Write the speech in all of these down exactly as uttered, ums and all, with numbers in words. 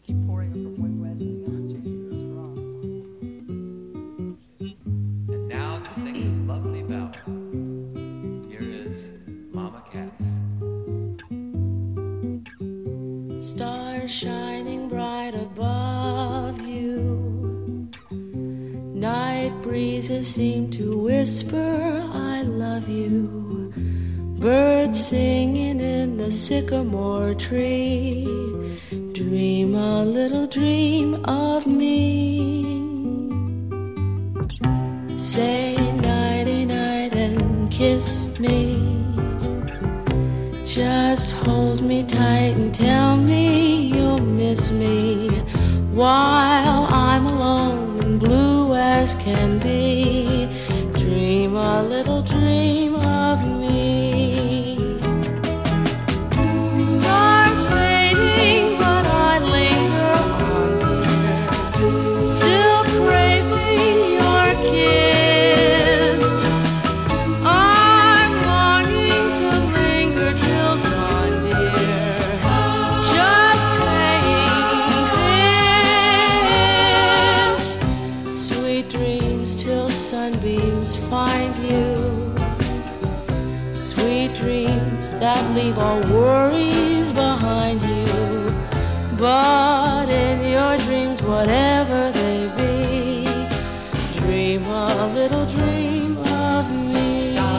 keep pouring them from one glass to the other, changing the straw. And now to sing this lovely ballad, here is Mama Cass. Stars shining bright above you, night breezes seem to whisper I love you, birds singing in the sycamore tree, dream a little dream of me. Say nighty night and kiss me, just hold me tight and tell me you'll miss me while I'm alone and blue as can be. Dream a little dream of me. Stars fading, but I linger on, dear, still craving your kiss. I'm longing to linger till dawn, dear, just saying this. Sweet dreams till sunbeams find you, sweet dreams that leave all worries behind you. But in your dreams, whatever they be, dream a little dream of me.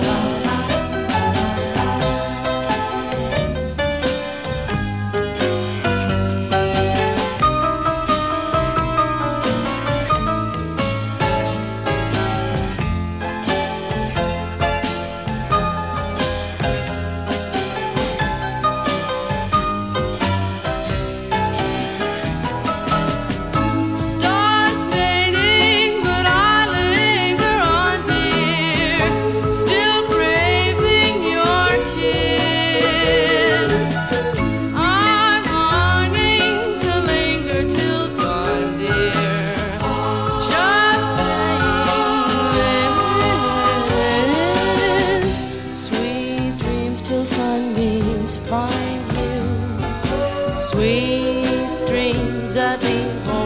Stars fading, but I linger on, dear, still craving your kiss. I'm longing to linger till dawn, dear, just saying this. Sweet dreams till sunbeams find you, sweet dreams that leave